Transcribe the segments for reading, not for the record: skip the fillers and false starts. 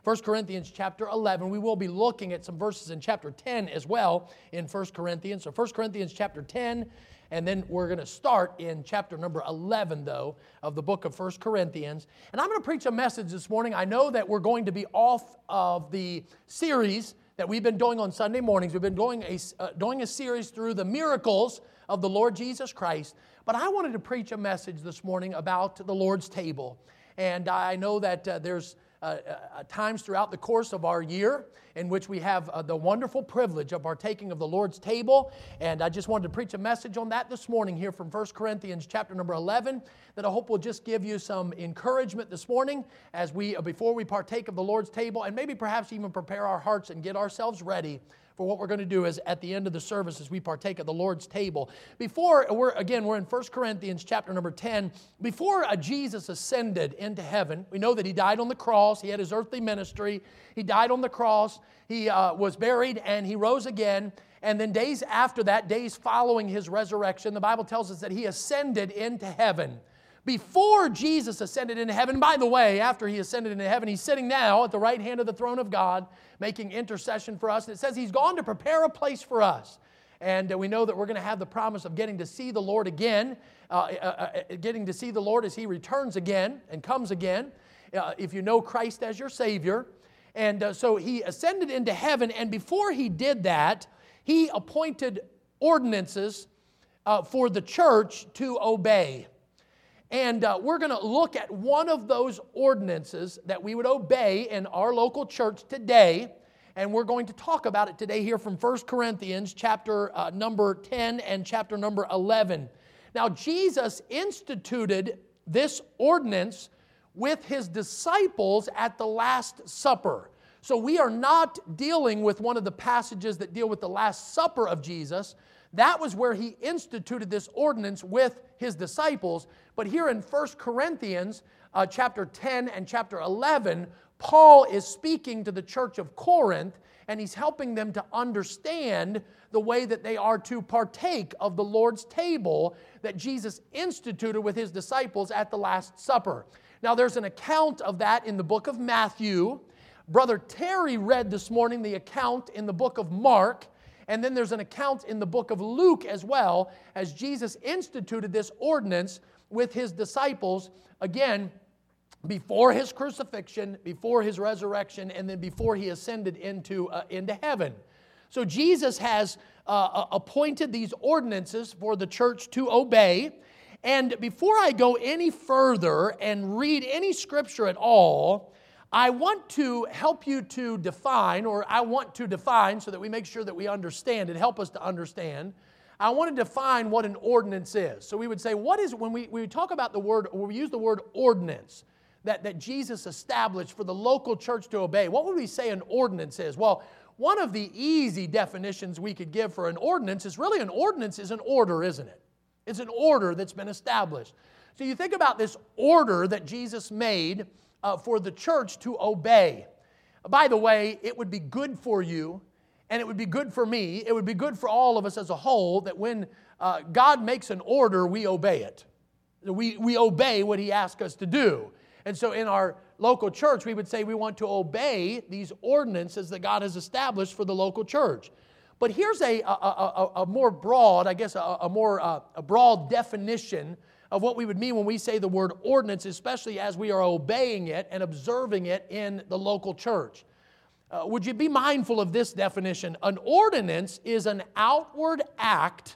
1 Corinthians chapter 11. We will be looking at some verses in chapter 10 as well in 1 Corinthians. So 1 Corinthians chapter 10, and then we're going to start in chapter number 11, though, of the book of 1 Corinthians. And I'm going to preach a message this morning. I know that we're going to be off of the series that we've been doing on Sunday mornings. We've been doing a series through the miracles of the Lord Jesus Christ. But I wanted to preach a message this morning about the Lord's table. And I know that there's times throughout the course of our year in which we have the wonderful privilege of partaking of the Lord's table. And I just wanted to preach a message on that this morning here from 1 Corinthians chapter number 11 that I hope will just give you some encouragement this morning as before we partake of the Lord's table, and maybe perhaps even prepare our hearts and get ourselves ready for what we're going to do is at the end of the service as we partake of the Lord's table. We're in 1 Corinthians chapter number 10. Before Jesus ascended into heaven, we know that He died on the cross. He had His earthly ministry. He died on the cross. He was buried and He rose again. And then days after that, days following His resurrection, the Bible tells us that He ascended into heaven. Before Jesus ascended into heaven, by the way, after He ascended into heaven, He's sitting now at the right hand of the throne of God, making intercession for us. And it says He's gone to prepare a place for us. And we know that we're going to have the promise of getting to see the Lord again, getting to see the Lord as He returns again and comes again, if you know Christ as your Savior. And so He ascended into heaven, and before He did that, He appointed ordinances for the church to obey. And we're going to look at one of those ordinances that we would obey in our local church today. And we're going to talk about it today here from 1 Corinthians chapter number 10 and chapter number 11. Now, Jesus instituted this ordinance with His disciples at the Last Supper. So we are not dealing with one of the passages that deal with the Last Supper of Jesus. That was where He instituted this ordinance with His disciples. But here in 1 Corinthians chapter 10 and chapter 11, Paul is speaking to the church of Corinth, and he's helping them to understand the way that they are to partake of the Lord's table that Jesus instituted with His disciples at the Last Supper. Now, there's an account of that in the book of Matthew. Brother Terry read this morning the account in the book of Mark. And then there's an account in the book of Luke as well, as Jesus instituted this ordinance with His disciples, again, before His crucifixion, before His resurrection, and then before He ascended into heaven. So Jesus has appointed these ordinances for the church to obey. And before I go any further and read any scripture at all, I want to help you to define, or I want to define so that we make sure that we understand it, help us to understand. I want to define what an ordinance is. So we would say, what is, when we talk about the word, when we use the word ordinance that Jesus established for the local church to obey, what would we say an ordinance is? Well, one of the easy definitions we could give for an ordinance is really an ordinance is an order, isn't it? It's an order that's been established. So you think about this order that Jesus made for the church to obey. By the way, it would be good for you, and it would be good for me, it would be good for all of us as a whole, that when God makes an order, we obey it. We obey what He asks us to do. And so in our local church, we would say we want to obey these ordinances that God has established for the local church. But here's a more broad, I guess, a broad definition of what we would mean when we say the word ordinance, especially as we are obeying it and observing it in the local church. Would you be mindful of this definition? An ordinance is an outward act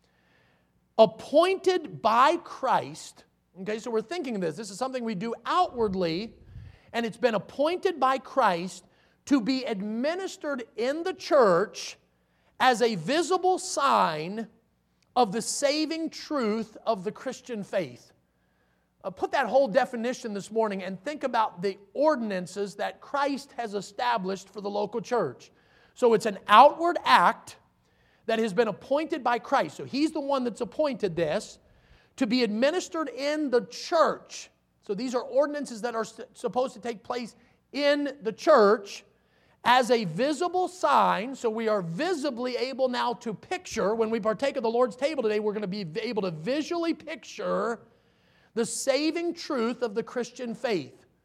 appointed by Christ. Okay, so we're thinking of this. This is something we do outwardly, and it's been appointed by Christ to be administered in the church as a visible sign of the saving truth of the Christian faith. Put that whole definition this morning and think about the ordinances that Christ has established for the local church. So it's an outward act that has been appointed by Christ. So He's the one that's appointed this to be administered in the church. So these are ordinances that are supposed to take place in the church as a visible sign. So we are visibly able now to picture, when we partake of the Lord's table today, we're going to be able to visually picture the saving truth of the Christian faith.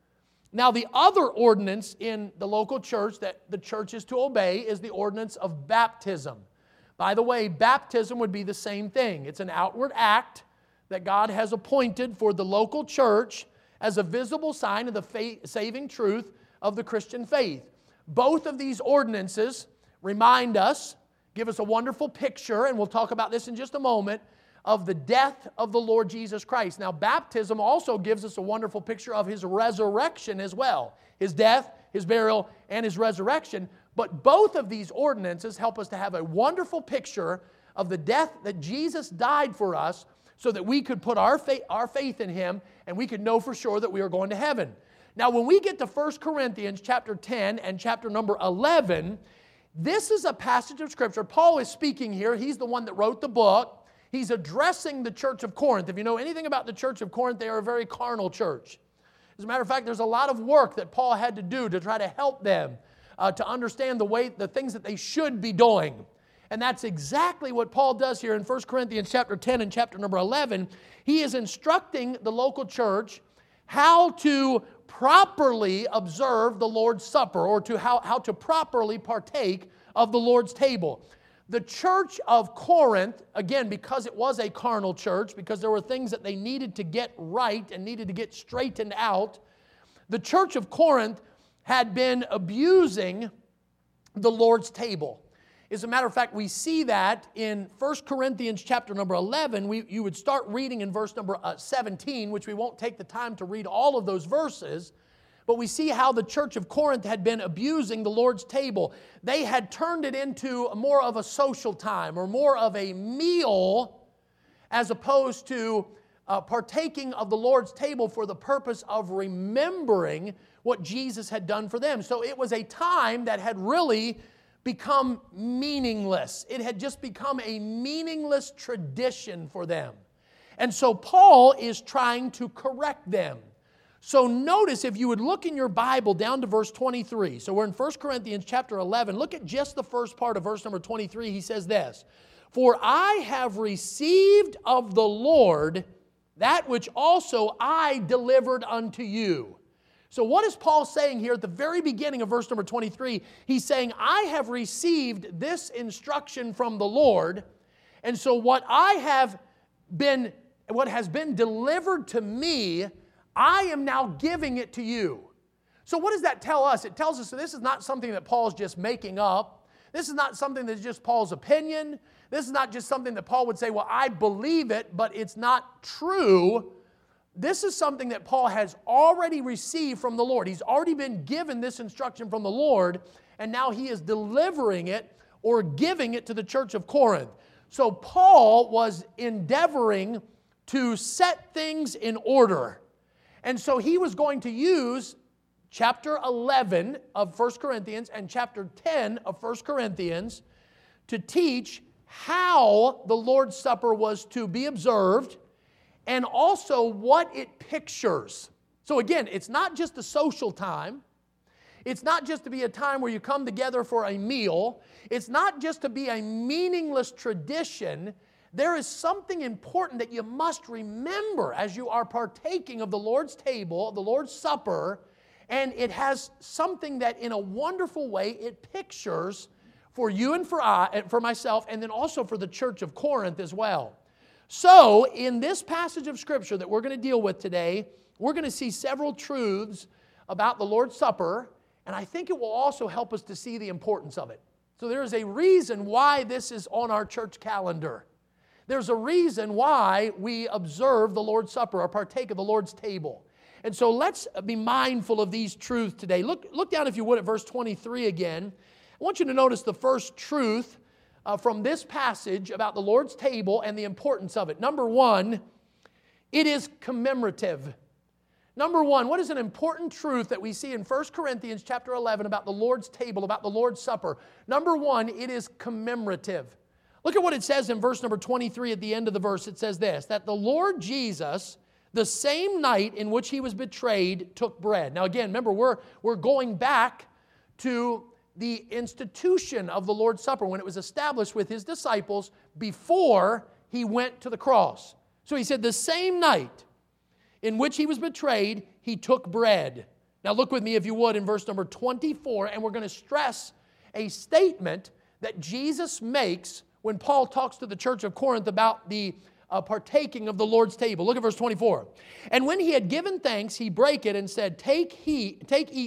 Now, the other ordinance in the local church that the church is to obey is the ordinance of baptism. By the way, baptism would be the same thing. It's an outward act that God has appointed for the local church as a visible sign of the saving truth of the Christian faith. Both of these ordinances remind us, give us a wonderful picture, and we'll talk about this in just a moment, of the death of the Lord Jesus Christ. Now, baptism also gives us a wonderful picture of His resurrection as well. His death, His burial, and His resurrection. But both of these ordinances help us to have a wonderful picture of the death that Jesus died for us so that we could put our faith in Him and we could know for sure that we are going to heaven. Now, when we get to 1 Corinthians chapter 10 and chapter number 11, this is a passage of Scripture. Paul is speaking here. He's the one that wrote the book. He's addressing the church of Corinth. If you know anything about the church of Corinth, they are a very carnal church. As a matter of fact, there's a lot of work that Paul had to do to try to help them to understand the things that they should be doing. And that's exactly what Paul does here in 1 Corinthians chapter 10 and chapter number 11. He is instructing the local church how to properly observe the Lord's Supper, or to how to properly partake of the Lord's table. The church of Corinth, again, because it was a carnal church, because there were things that they needed to get right and needed to get straightened out, the church of Corinth had been abusing the Lord's table. As a matter of fact, we see that in 1 Corinthians chapter number 11. You would start reading in verse number 17, which we won't take the time to read all of those verses. But we see how the church of Corinth had been abusing the Lord's table. They had turned it into more of a social time or more of a meal as opposed to partaking of the Lord's table for the purpose of remembering what Jesus had done for them. So it was a time that had really become meaningless. It had just become a meaningless tradition for them. And so Paul is trying to correct them. So notice, if you would look in your Bible down to verse 23. So we're in 1 Corinthians chapter 11. Look at just the first part of verse number 23. He says this, "For I have received of the Lord that which also I delivered unto you." So what is Paul saying here at the very beginning of verse number 23? He's saying, I have received this instruction from the Lord, and so what has been delivered to me, I am now giving it to you. So what does that tell us? It tells us that this is not something that Paul's just making up. This is not something that's just Paul's opinion. This is not just something that Paul would say, well, I believe it, but it's not true. This is something that Paul has already received from the Lord. He's already been given this instruction from the Lord, and now he is delivering it or giving it to the church of Corinth. So Paul was endeavoring to set things in order. And so he was going to use chapter 11 of 1 Corinthians and chapter 10 of 1 Corinthians to teach how the Lord's Supper was to be observed and also what it pictures. So again, it's not just a social time. It's not just to be a time where you come together for a meal. It's not just to be a meaningless tradition. There is something important that you must remember as you are partaking of the Lord's table, the Lord's Supper, and it has something that in a wonderful way it pictures for you and for myself, and then also for the church of Corinth as well. So, in this passage of Scripture that we're going to deal with today, we're going to see several truths about the Lord's Supper, and I think it will also help us to see the importance of it. So there is a reason why this is on our church calendar. There's a reason why we observe the Lord's Supper or partake of the Lord's table. And so let's be mindful of these truths today. Look down, if you would, at verse 23 again. I want you to notice the first truth from this passage about the Lord's table and the importance of it. Number one, it is commemorative. Number one, what is an important truth that we see in 1 Corinthians chapter 11 about the Lord's table, about the Lord's Supper? Number one, it is commemorative. Look at what it says in verse number 23 at the end of the verse. It says this, that the Lord Jesus, the same night in which he was betrayed, took bread. Now again, remember, we're going back to the institution of the Lord's Supper when it was established with his disciples before he went to the cross. So he said, the same night in which he was betrayed, he took bread. Now look with me, if you would, in verse number 24, and we're going to stress a statement that Jesus makes when Paul talks to the church of Corinth about the partaking of the Lord's table. Look at verse 24. And when he had given thanks, he brake it and said, eat,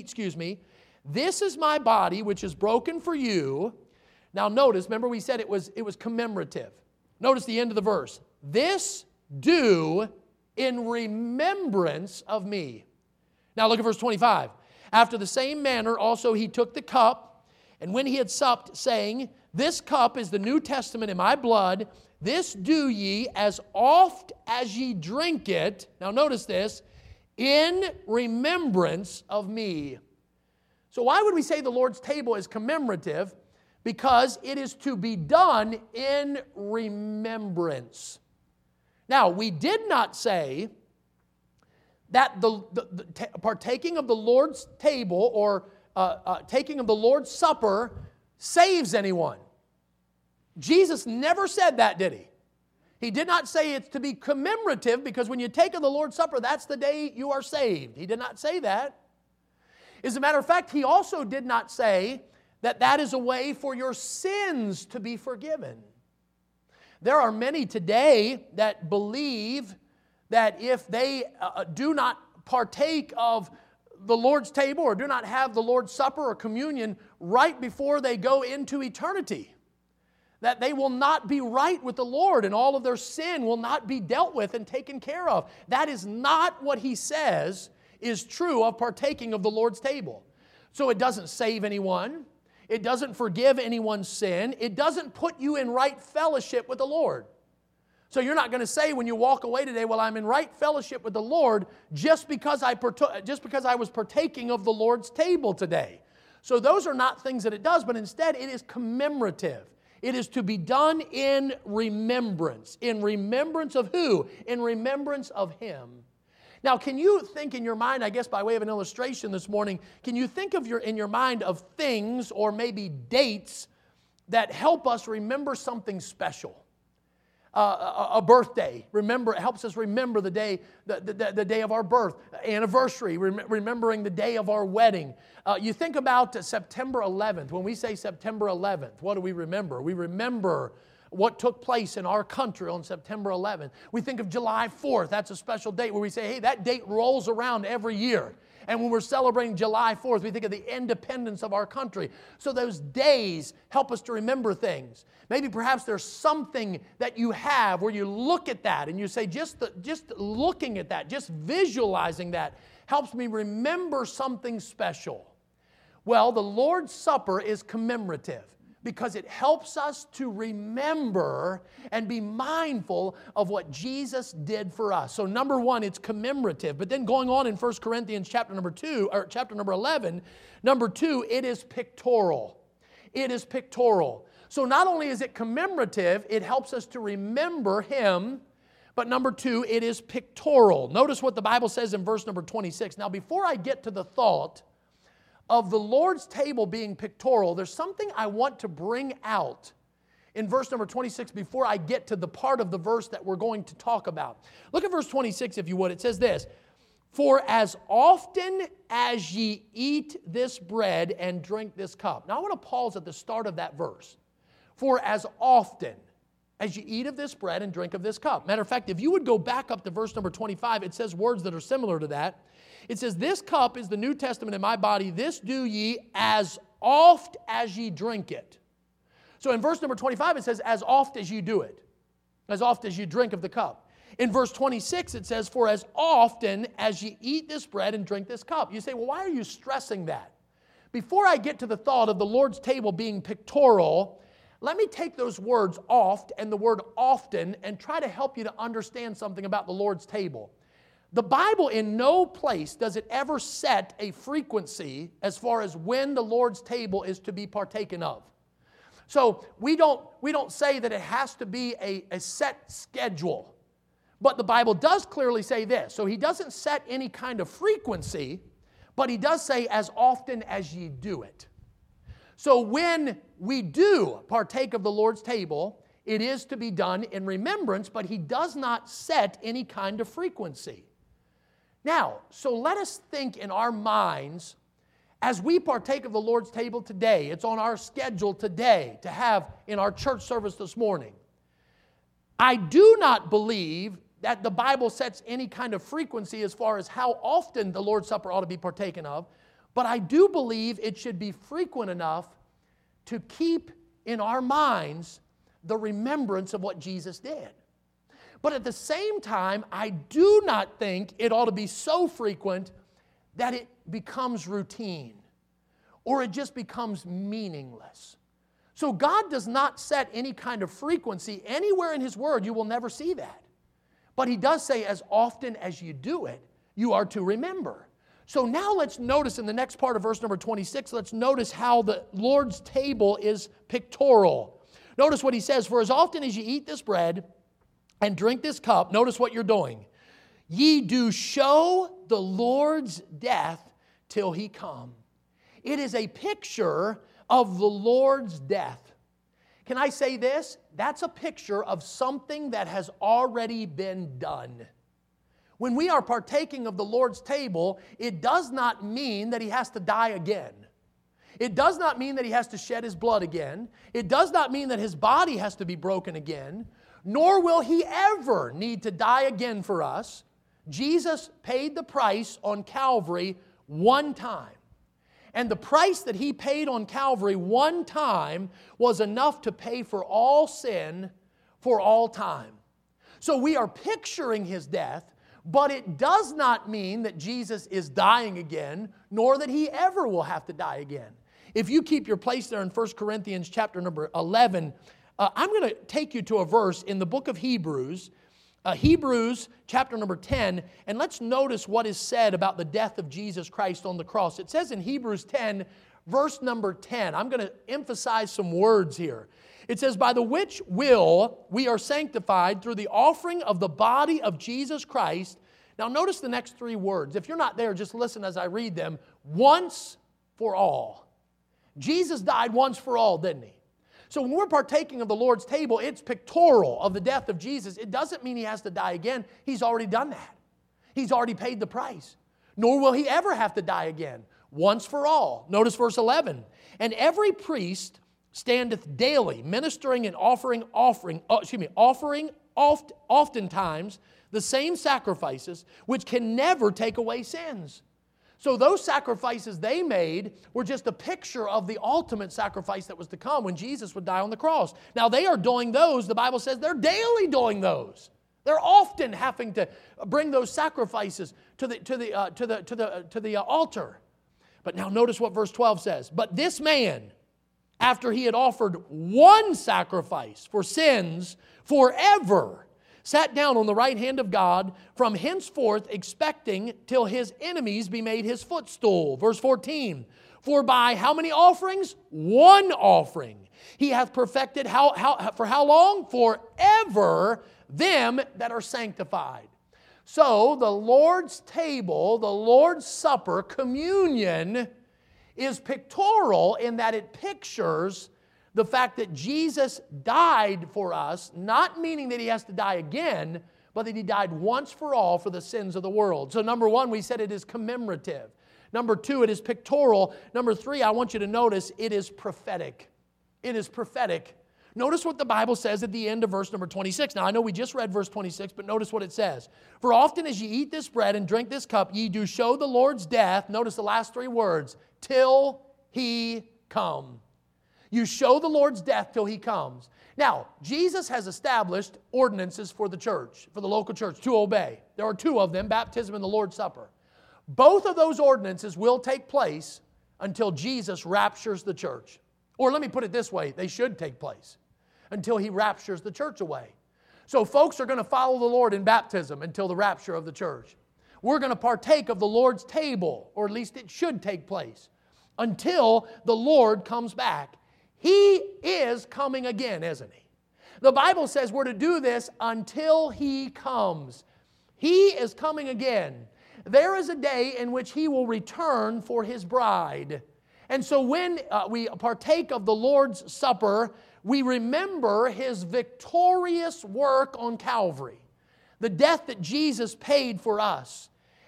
this is my body, which is broken for you. Now notice, remember we said it was commemorative. Notice the end of the verse. This do in remembrance of me. Now look at verse 25. After the same manner also he took the cup, and when he had supped, saying, this cup is the New Testament in my blood. This do ye as oft as ye drink it. Now notice this, in remembrance of me. So why would we say the Lord's table is commemorative? Because it is to be done in remembrance. Now, we did not say that the partaking of the Lord's table or taking of the Lord's Supper saves anyone. Jesus never said that, did he? He did not say it's to be commemorative because when you take of the Lord's Supper, that's the day you are saved. He did not say that. As a matter of fact, he also did not say that that is a way for your sins to be forgiven. There are many today that believe that if they do not partake of the Lord's table or do not have the Lord's Supper or communion right before they go into eternity, that they will not be right with the Lord and all of their sin will not be dealt with and taken care of. That is not what he says is true of partaking of the Lord's table. So it doesn't save anyone. It doesn't forgive anyone's sin. It doesn't put you in right fellowship with the Lord. So you're not going to say when you walk away today, well, I'm in right fellowship with the Lord just because I was partaking of the Lord's table today. So those are not things that it does, but instead it is commemorative. It is to be done in remembrance. In remembrance of who? In remembrance of Him. Now, can you think in your mind, I guess by way of an illustration this morning, can you think of in your mind of things or maybe dates that help us remember something special? A birthday, it helps us remember the day of our birth. Anniversary, remembering the day of our wedding. You think about September 11th. When we say September 11th, what do we remember? We remember what took place in our country on September 11th. We think of July 4th. That's a special date where we say, hey, that date rolls around every year. And when we're celebrating July 4th, we think of the independence of our country. So those days help us to remember things. Maybe perhaps there's something that you have where you look at that and you say, just looking at that, just visualizing that helps me remember something special. Well, the Lord's Supper is commemorative, because it helps us to remember and be mindful of what Jesus did for us. So number one, it's commemorative. But then going on in 1 Corinthians chapter number 11, number two, it is pictorial. It is pictorial. So not only is it commemorative, it helps us to remember Him, but number two, it is pictorial. Notice what the Bible says in verse number 26. Now before I get to the thought of the Lord's table being pictorial, there's something I want to bring out in verse number 26 before I get to the part of the verse that we're going to talk about. Look at verse 26 if you would. It says this, for as often as ye eat this bread and drink this cup. Now I want to pause at the start of that verse. For as often as you eat of this bread and drink of this cup. Matter of fact, if you would go back up to verse number 25, it says words that are similar to that. It says, this cup is the New Testament in my body. This do ye as oft as ye drink it. So in verse number 25, it says, as oft as you do it. As oft as you drink of the cup. In verse 26, it says, for as often as ye eat this bread and drink this cup. You say, well, why are you stressing that? Before I get to the thought of the Lord's table being pictorial, let me take those words oft and the word often and try to help you to understand something about the Lord's table. The Bible in no place does it ever set a frequency as far as when the Lord's table is to be partaken of. So we don't say that it has to be a set schedule. But the Bible does clearly say this. So He doesn't set any kind of frequency, but He does say as often as ye do it. So when we do partake of the Lord's table, it is to be done in remembrance, but He does not set any kind of frequency. Now, so let us think in our minds as we partake of the Lord's table today. It's on our schedule today to have in our church service this morning. I do not believe that the Bible sets any kind of frequency as far as how often the Lord's Supper ought to be partaken of, but I do believe it should be frequent enough to keep in our minds the remembrance of what Jesus did. But at the same time, I do not think it ought to be so frequent that it becomes routine or it just becomes meaningless. So God does not set any kind of frequency anywhere in His Word. You will never see that. But He does say as often as you do it, you are to remember. So now let's notice in the next part of verse number 26, let's notice how the Lord's table is pictorial. Notice what He says, for as often as you eat this bread and drink this cup, notice what you're doing. Ye do show the Lord's death till He come. It is a picture of the Lord's death. Can I say this? That's a picture of something that has already been done. When we are partaking of the Lord's table, it does not mean that He has to die again. It does not mean that He has to shed His blood again. It does not mean that His body has to be broken again, nor will He ever need to die again for us. Jesus paid the price on Calvary one time. And the price that He paid on Calvary one time was enough to pay for all sin for all time. So we are picturing His death, but it does not mean that Jesus is dying again, nor that He ever will have to die again. If you keep your place there in 1 Corinthians chapter number 11, I'm going to take you to a verse in the book of Hebrews, Hebrews chapter number 10, and let's notice what is said about the death of Jesus Christ on the cross. It says in Hebrews 10, verse number 10, I'm going to emphasize some words here. It says, by the which will we are sanctified through the offering of the body of Jesus Christ. Now notice the next three words. If you're not there, just listen as I read them. Once for all. Jesus died once for all, didn't He? So when we're partaking of the Lord's table, it's pictorial of the death of Jesus. It doesn't mean He has to die again. He's already done that. He's already paid the price. Nor will He ever have to die again. Once for all. Notice verse 11. And every priest standeth daily, ministering and offering oftentimes the same sacrifices, which can never take away sins. So those sacrifices they made were just a picture of the ultimate sacrifice that was to come when Jesus would die on the cross. Now they are doing those, the Bible says they're daily doing those. They're often having to bring those sacrifices to the altar. But now notice what verse 12 says. But this man, after he had offered one sacrifice for sins forever, sat down on the right hand of God, from henceforth expecting till His enemies be made His footstool. Verse 14, for by how many offerings? One offering. He hath perfected, for how long? Forever them that are sanctified. So the Lord's table, the Lord's Supper, communion, is pictorial in that it pictures the fact that Jesus died for us, not meaning that He has to die again, but that He died once for all for the sins of the world. So number one, we said it is commemorative. Number two, it is pictorial. Number three, I want you to notice it is prophetic. It is prophetic. Notice what the Bible says at the end of verse number 26. Now, I know we just read verse 26, but notice what it says. For often as ye eat this bread and drink this cup, ye do show the Lord's death, notice the last three words, till He come. You show the Lord's death till He comes. Now, Jesus has established ordinances for the church, for the local church, to obey. There are two of them, baptism and the Lord's Supper. Both of those ordinances will take place until Jesus raptures the church. Or let me put it this way, they should take place until He raptures the church away. So folks are going to follow the Lord in baptism until the rapture of the church. We're going to partake of the Lord's table, or at least it should take place, until the Lord comes back. He is coming again, isn't He? The Bible says we're to do this until He comes. He is coming again. There is a day in which He will return for His bride. And so when we partake of the Lord's Supper, we remember His victorious work on Calvary, the death that Jesus paid for us.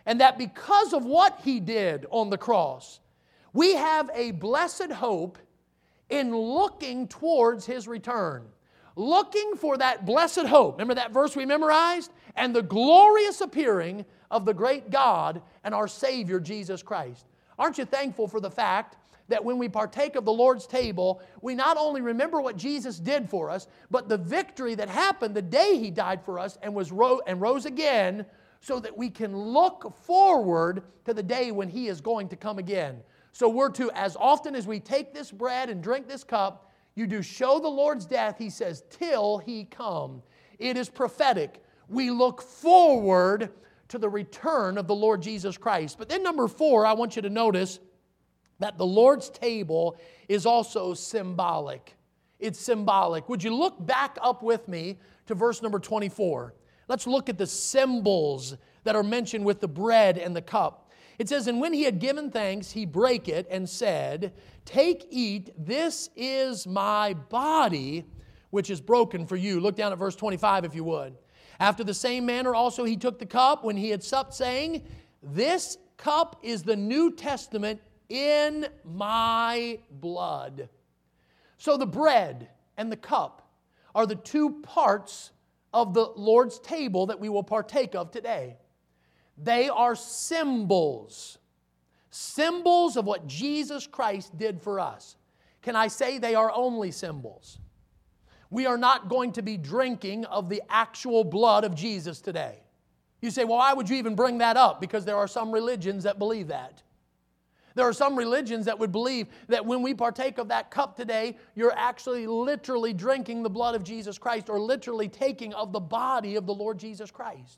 And that because of what He did on the cross, we have a blessed hope in looking towards His return. Looking for that blessed hope. Remember that verse we memorized? And the glorious appearing of the great God and our Savior, Jesus Christ. Aren't you thankful for the fact that when we partake of the Lord's table, we not only remember what Jesus did for us, but the victory that happened the day He died for us and rose again, so that we can look forward to the day when He is going to come again. So we're to, as often as we take this bread and drink this cup, you do show the Lord's death, He says, till He come. It is prophetic. We look forward to the return of the Lord Jesus Christ. But then number 4, I want you to notice that the Lord's table is also symbolic. It's symbolic. Would you look back up with me to verse number 24? Let's look at the symbols that are mentioned with the bread and the cup. It says, and when He had given thanks, He brake it and said, take, eat, this is my body, which is broken for you. Look down at verse 25 if you would. After the same manner also He took the cup when He had supped, saying, this cup is the New Testament in my blood. So the bread and the cup are the two parts of the Lord's table that we will partake of today. They are symbols. Symbols of what Jesus Christ did for us. Can I say they are only symbols? We are not going to be drinking of the actual blood of Jesus today. You say, well, why would you even bring that up? Because there are some religions that believe that. There are some religions that would believe that when we partake of that cup today, you're actually literally drinking the blood of Jesus Christ, or literally taking of the body of the Lord Jesus Christ.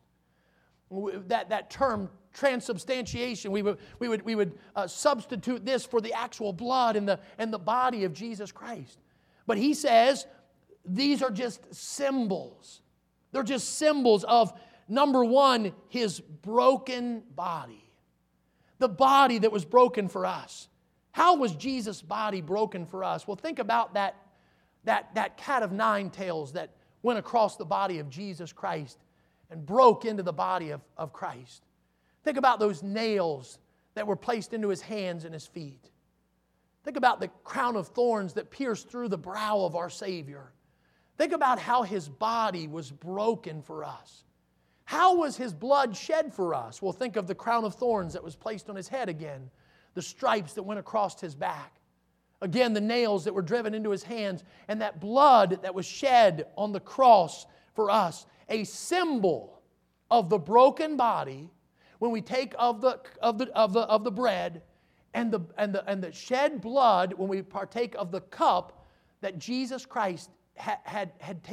That term, transubstantiation, we would substitute this for the actual blood and the body of Jesus Christ. But He says these are just symbols. They're just symbols of, number one, His broken body. The body that was broken for us. How was Jesus' body broken for us? Well, think about that cat of nine tails that went across the body of Jesus Christ and broke into the body of Christ. Think about those nails that were placed into His hands and His feet. Think about the crown of thorns that pierced through the brow of our Savior. Think about how His body was broken for us. How was His blood shed for us? Well, think of the crown of thorns that was placed on His head again. The stripes that went across His back. Again, the nails that were driven into His hands. And that blood that was shed on the cross for us. A symbol of the broken body when we take of the bread, and the shed blood when we partake of the cup that Jesus Christ had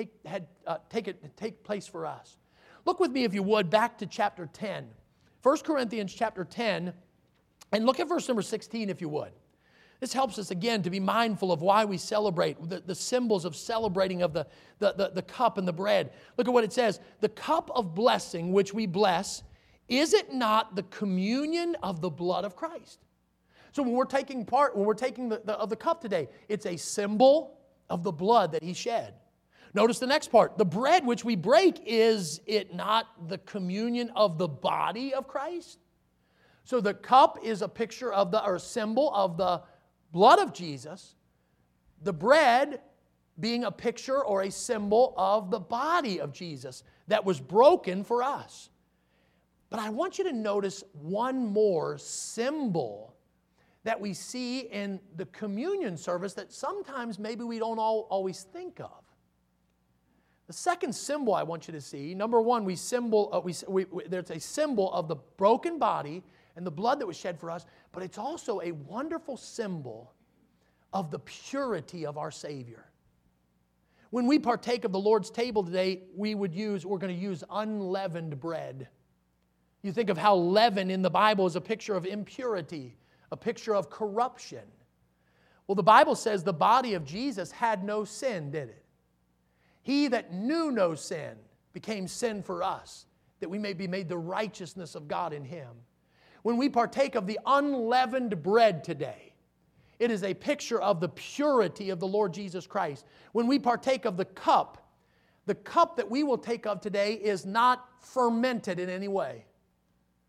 take place for us. Look with me, if you would, back to chapter 10. 1 Corinthians chapter 10, and look at verse number 16, if you would. This helps us, again, to be mindful of why we celebrate, the symbols of celebrating of the cup and the bread. Look at what it says. The cup of blessing which we bless, is it not the communion of the blood of Christ? So when we're taking the cup today, it's a symbol of the blood that He shed. Notice the next part. The bread which we break, is it not the communion of the body of Christ? So the cup is a picture of or a symbol of the blood of Jesus. The bread being a picture or a symbol of the body of Jesus that was broken for us. But I want you to notice one more symbol that we see in the communion service that sometimes maybe we don't always think of. The second symbol I want you to see, number one, there's a symbol of the broken body and the blood that was shed for us, but it's also a wonderful symbol of the purity of our Savior. When we partake of the Lord's table today, we're going to use unleavened bread. You think of how leaven in the Bible is a picture of impurity, a picture of corruption. Well, the Bible says the body of Jesus had no sin, did it? He that knew no sin became sin for us, that we may be made the righteousness of God in Him. When we partake of the unleavened bread today, it is a picture of the purity of the Lord Jesus Christ. When we partake of the cup that we will take of today is not fermented in any way.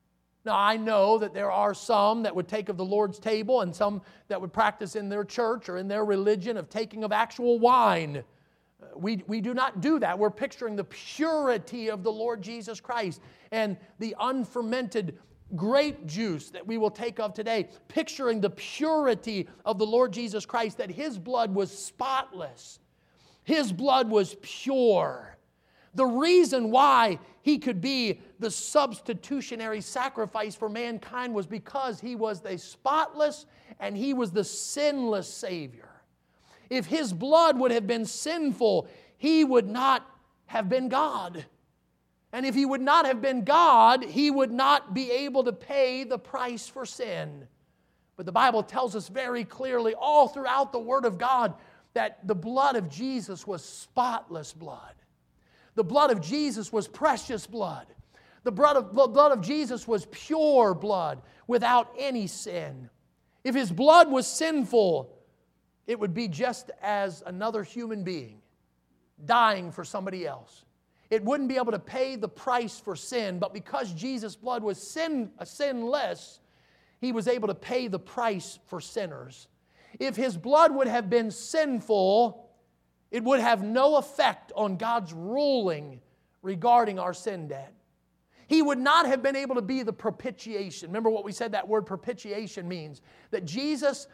Now, I know that there are some that would take of the Lord's table and some that would practice in their church or in their religion of taking of actual wine. We do not do that. We're picturing the purity of the Lord Jesus Christ and the unfermented grape juice that we will take of today, picturing the purity of the Lord Jesus Christ, that His blood was spotless. His blood was pure. The reason why He could be the substitutionary sacrifice for mankind was because He was the spotless and He was the sinless Savior. If His blood would have been sinful, He would not have been God. And if He would not have been God, He would not be able to pay the price for sin. But the Bible tells us very clearly all throughout the Word of God that the blood of Jesus was spotless blood. The blood of Jesus was precious blood. The blood of Jesus was pure blood without any sin. If His blood was sinful, it would be just as another human being dying for somebody else. It wouldn't be able to pay the price for sin, but because Jesus' blood was sinless, He was able to pay the price for sinners. If His blood would have been sinful, it would have no effect on God's ruling regarding our sin debt. He would not have been able to be the propitiation. Remember what we said that word propitiation means? That Jesus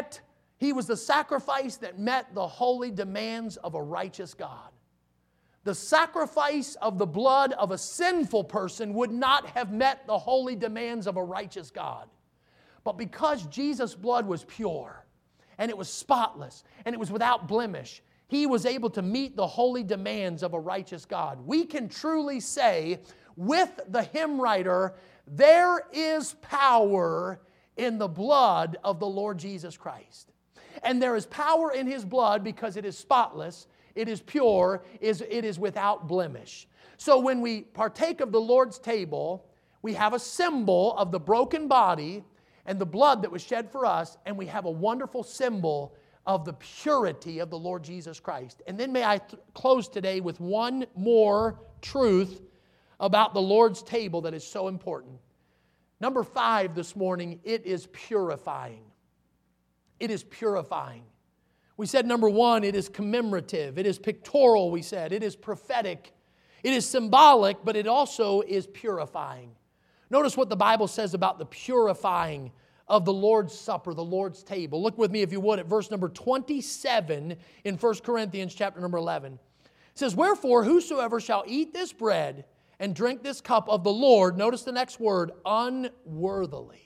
He was the sacrifice that met the holy demands of a righteous God. The sacrifice of the blood of a sinful person would not have met the holy demands of a righteous God. But because Jesus' blood was pure, and it was spotless, and it was without blemish, He was able to meet the holy demands of a righteous God. We can truly say with the hymn writer, there is power in the blood of the Lord Jesus Christ. And there is power in His blood because it is spotless, it is pure, it is without blemish. So when we partake of the Lord's table, we have a symbol of the broken body and the blood that was shed for us, and we have a wonderful symbol of the purity of the Lord Jesus Christ. And then may I close today with one more truth about the Lord's table that is so important. Number 5 this morning, it is purifying. It is purifying. We said number 1, it is commemorative. It is pictorial, we said. It is prophetic. It is symbolic, but it also is purifying. Notice what the Bible says about the purifying of the Lord's Supper, the Lord's table. Look with me, if you would, at verse number 27 in 1 Corinthians chapter number 11. It says, wherefore, whosoever shall eat this bread and drink this cup of the Lord, notice the next word, unworthily,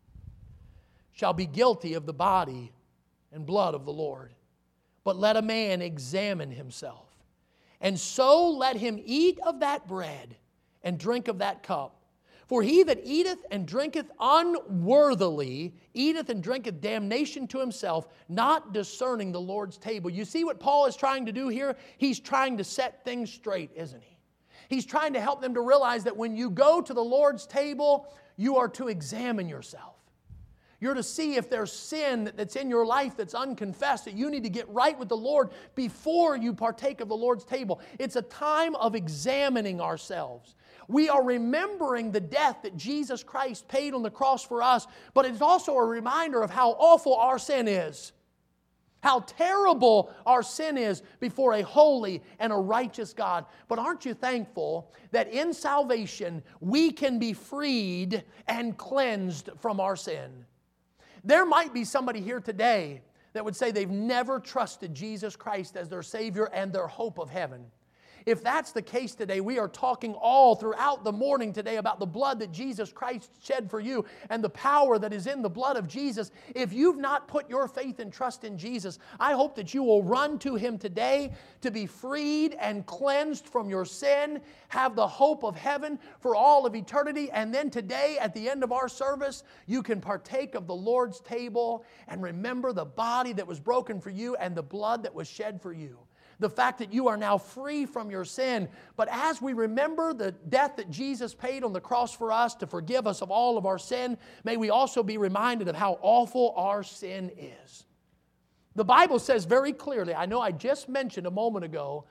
shall be guilty of the body and blood of the Lord. But let a man examine himself, and so let him eat of that bread and drink of that cup. For he that eateth and drinketh unworthily, eateth and drinketh damnation to himself, not discerning the Lord's table. You see what Paul is trying to do here? He's trying to set things straight, isn't he? He's trying to help them to realize that when you go to the Lord's table, you are to examine yourself. You're to see if there's sin that's in your life that's unconfessed, that you need to get right with the Lord before you partake of the Lord's table. It's a time of examining ourselves. We are remembering the death that Jesus Christ paid on the cross for us, but it's also a reminder of how awful our sin is. How terrible our sin is before a holy and a righteous God. But aren't you thankful that in salvation we can be freed and cleansed from our sin? There might be somebody here today that would say they've never trusted Jesus Christ as their Savior and their hope of heaven. If that's the case today, we are talking all throughout the morning today about the blood that Jesus Christ shed for you and the power that is in the blood of Jesus. If you've not put your faith and trust in Jesus, I hope that you will run to Him today to be freed and cleansed from your sin, have the hope of heaven for all of eternity, and then today at the end of our service, you can partake of the Lord's table and remember the body that was broken for you and the blood that was shed for you. The fact that you are now free from your sin. But as we remember the death that Jesus paid on the cross for us to forgive us of all of our sin, may we also be reminded of how awful our sin is. The Bible says very clearly, I know I just mentioned a moment ago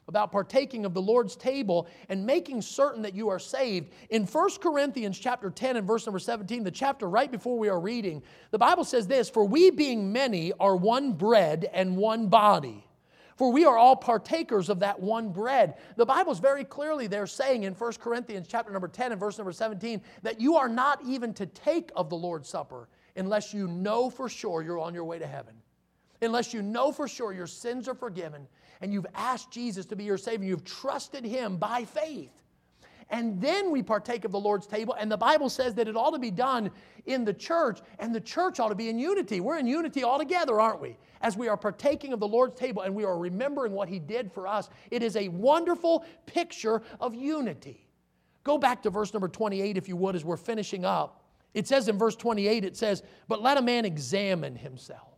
about partaking of the Lord's table and making certain that you are saved. In 1 Corinthians chapter 10 and verse number 17, the chapter right before we are reading, the Bible says this, "For we being many are one bread and one body. For we are all partakers of that one bread." The Bible's very clearly there saying in 1 Corinthians chapter number 10 and verse number 17 that you are not even to take of the Lord's Supper unless you know for sure you're on your way to heaven. Unless you know for sure your sins are forgiven and you've asked Jesus to be your Savior, you've trusted Him by faith. And then we partake of the Lord's table, and the Bible says that it ought to be done in the church, and the church ought to be in unity. We're in unity all together, aren't we? As we are partaking of the Lord's table and we are remembering what He did for us, it is a wonderful picture of unity. Go back to verse number 28, if you would, as we're finishing up. It says in verse 28, it says, "But let a man examine himself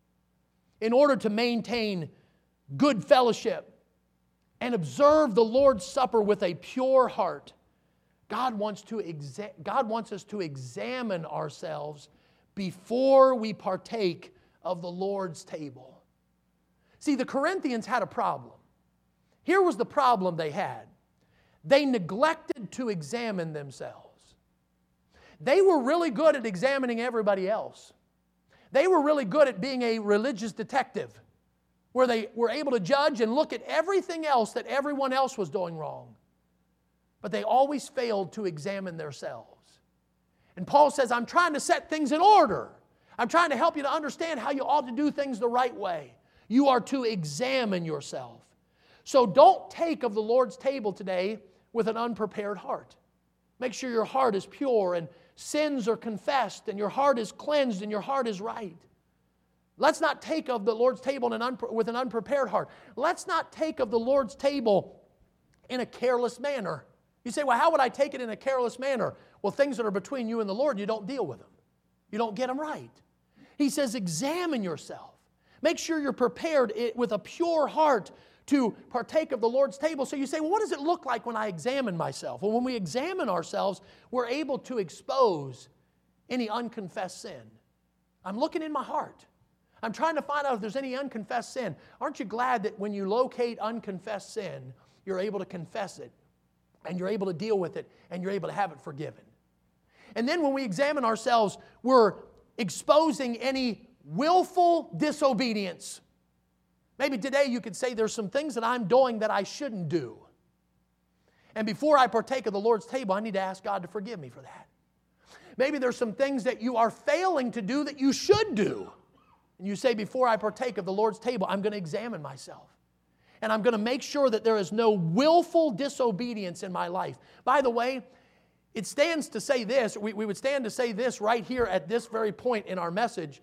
in order to maintain good fellowship and observe the Lord's Supper with a pure heart." God wants us to examine ourselves before we partake of the Lord's table. See, the Corinthians had a problem. Here was the problem they had. They neglected to examine themselves. They were really good at examining everybody else. They were really good at being a religious detective, where they were able to judge and look at everything else that everyone else was doing wrong. But they always failed to examine themselves. And Paul says, I'm trying to set things in order. I'm trying to help you to understand how you ought to do things the right way. You are to examine yourself. So don't take of the Lord's table today with an unprepared heart. Make sure your heart is pure and sins are confessed and your heart is cleansed and your heart is right. Let's not take of the Lord's table with an unprepared heart. Let's not take of the Lord's table in a careless manner. You say, well, how would I take it in a careless manner? Well, things that are between you and the Lord, you don't deal with them. You don't get them right. He says, examine yourself. Make sure you're prepared with a pure heart to partake of the Lord's table. So you say, well, what does it look like when I examine myself? Well, when we examine ourselves, we're able to expose any unconfessed sin. I'm looking in my heart. I'm trying to find out if there's any unconfessed sin. Aren't you glad that when you locate unconfessed sin, you're able to confess it, and you're able to deal with it, and you're able to have it forgiven? And then when we examine ourselves, we're exposing any willful disobedience. Maybe today you could say there's some things that I'm doing that I shouldn't do. And before I partake of the Lord's table, I need to ask God to forgive me for that. Maybe there's some things that you are failing to do that you should do. And you say, before I partake of the Lord's table, I'm going to examine myself. And I'm going to make sure that there is no willful disobedience in my life. By the way, it stands to say this, we would stand to say this right here at this very point in our message.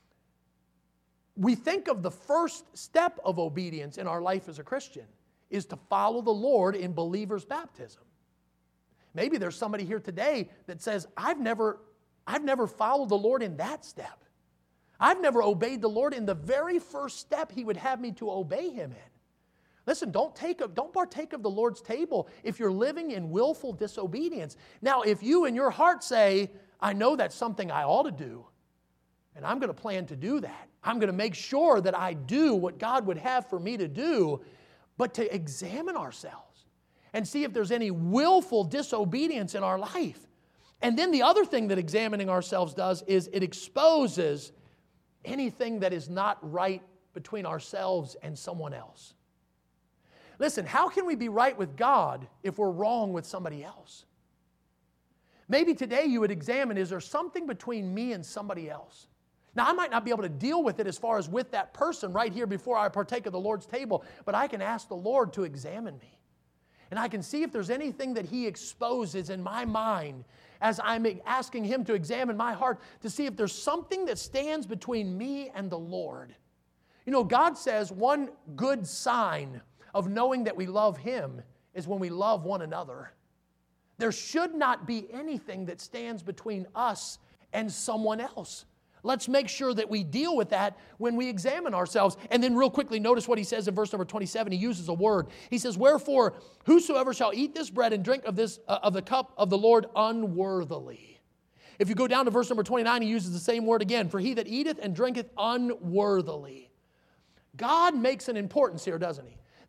We think of the first step of obedience in our life as a Christian is to follow the Lord in believer's baptism. Maybe there's somebody here today that says, I've never followed the Lord in that step. I've never obeyed the Lord in the very first step He would have me to obey Him in. Listen, don't partake of the Lord's table if you're living in willful disobedience. Now, if you in your heart say, I know that's something I ought to do, and I'm going to plan to do that. I'm going to make sure that I do what God would have for me to do, but to examine ourselves and see if there's any willful disobedience in our life. And then the other thing that examining ourselves does is it exposes anything that is not right between ourselves and someone else. Listen, how can we be right with God if we're wrong with somebody else? Maybe today you would examine, is there something between me and somebody else? Now, I might not be able to deal with it as far as with that person right here before I partake of the Lord's table, but I can ask the Lord to examine me. And I can see if there's anything that He exposes in my mind as I'm asking Him to examine my heart to see if there's something that stands between me and the Lord. You know, God says one good sign of knowing that we love Him is when we love one another. There should not be anything that stands between us and someone else. Let's make sure that we deal with that when we examine ourselves. And then real quickly, notice what He says in verse number 27. He uses a word. He says, wherefore, whosoever shall eat this bread and drink of the cup of the Lord unworthily. If you go down to verse number 29, He uses the same word again. For he that eateth and drinketh unworthily. God makes an importance here, doesn't He?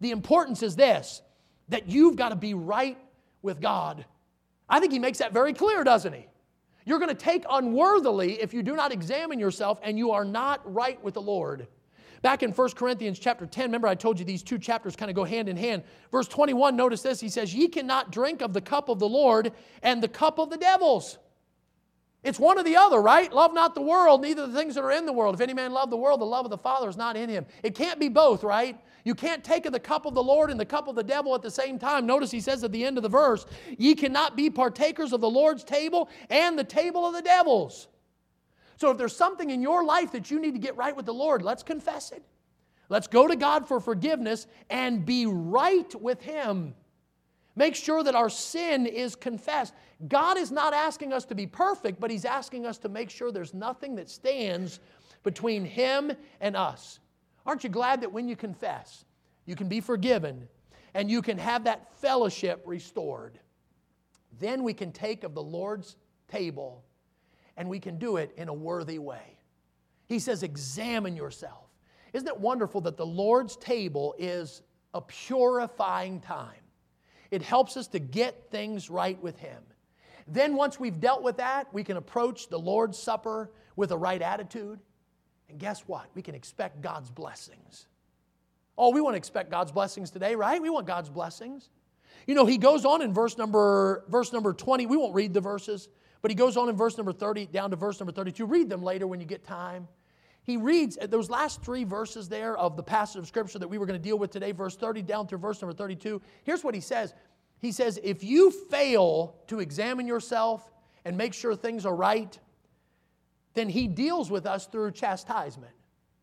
The importance is this, that you've got to be right with God. I think he makes that very clear, doesn't he? You're going to take unworthily if you do not examine yourself and you are not right with the Lord. Back in 1 Corinthians chapter 10, remember I told you these two chapters kind of go hand in hand. Verse 21, notice this. He says, ye cannot drink of the cup of the Lord and the cup of the devils. It's one or the other, right? Love not the world, neither the things that are in the world. If any man love the world, the love of the Father is not in him. It can't be both, right? You can't take of the cup of the Lord and the cup of the devil at the same time. Notice he says at the end of the verse, ye cannot be partakers of the Lord's table and the table of the devils. So if there's something in your life that you need to get right with the Lord, let's confess it. Let's go to God for forgiveness and be right with Him. Make sure that our sin is confessed. God is not asking us to be perfect, but He's asking us to make sure there's nothing that stands between Him and us. Aren't you glad that when you confess, you can be forgiven and you can have that fellowship restored? Then we can take of the Lord's table and we can do it in a worthy way. He says, examine yourself. Isn't it wonderful that the Lord's table is a purifying time? It helps us to get things right with Him. Then once we've dealt with that, we can approach the Lord's Supper with a right attitude. And guess what? We can expect God's blessings. Oh, we want to expect God's blessings today, right? We want God's blessings. You know, he goes on in verse number 20. We won't read the verses, but he goes on in verse number 30 down to verse number 32. Read them later when you get time. He reads those last three verses there of the passage of Scripture that we were going to deal with today, verse 30 down through verse number 32. Here's what he says. He says, if you fail to examine yourself and make sure things are right, then He deals with us through chastisement.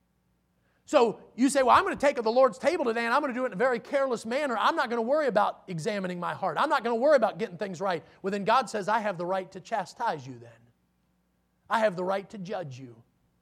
So you say, well, I'm going to take of the Lord's table today and I'm going to do it in a very careless manner. I'm not going to worry about examining my heart. I'm not going to worry about getting things right. Well, then God says, I have the right to chastise you then. I have the right to judge you.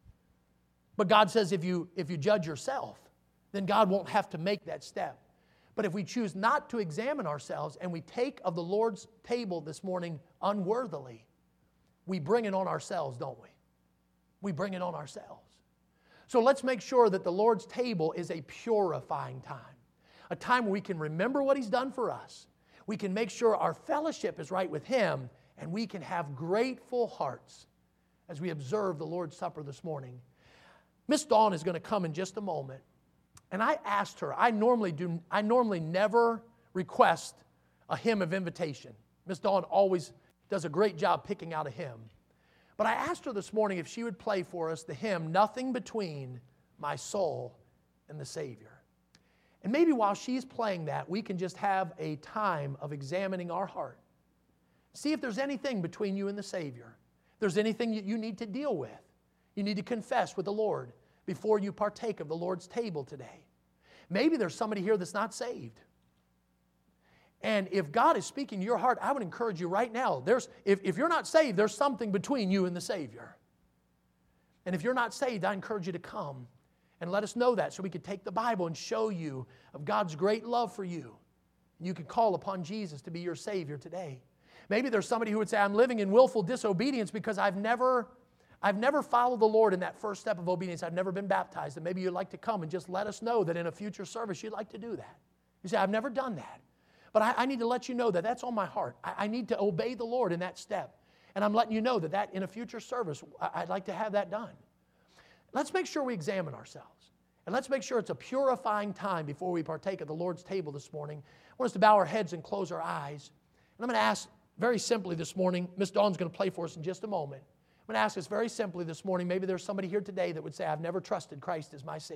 But God says if you judge yourself, then God won't have to make that step. But if we choose not to examine ourselves and we take of the Lord's table this morning unworthily, we bring it on ourselves, don't we? We bring it on ourselves. So let's make sure that the Lord's table is a purifying time, a time where we can remember what He's done for us. We can make sure our fellowship is right with Him, and we can have grateful hearts as we observe the Lord's Supper this morning. Miss Dawn is going to come in just a moment. And I asked her, I normally never request a hymn of invitation. Miss Dawn always does a great job picking out a hymn. But I asked her this morning if she would play for us the hymn, Nothing Between My Soul and the Savior. And maybe while she's playing that, we can just have a time of examining our heart. See if there's anything between you and the Savior. If there's anything that you need to deal with. You need to confess with the Lord before you partake of the Lord's table today. Maybe there's somebody here that's not saved. And if God is speaking to your heart, I would encourage you right now, if you're not saved, there's something between you and the Savior. And if you're not saved, I encourage you to come and let us know that so we could take the Bible and show you of God's great love for you. You can call upon Jesus to be your Savior today. Maybe there's somebody who would say, I'm living in willful disobedience because I've never followed the Lord in that first step of obedience. I've never been baptized. And maybe you'd like to come and just let us know that in a future service you'd like to do that. You say, I've never done that. But I need to let you know that that's on my heart. I need to obey the Lord in that step. And I'm letting you know that in a future service, I'd like to have that done. Let's make sure we examine ourselves. And let's make sure it's a purifying time before we partake of the Lord's table this morning. I want us to bow our heads and close our eyes. And I'm going to ask very simply this morning, Miss Dawn's going to play for us in just a moment. I'm going to ask us very simply this morning, maybe there's somebody here today that would say, I've never trusted Christ as my Savior.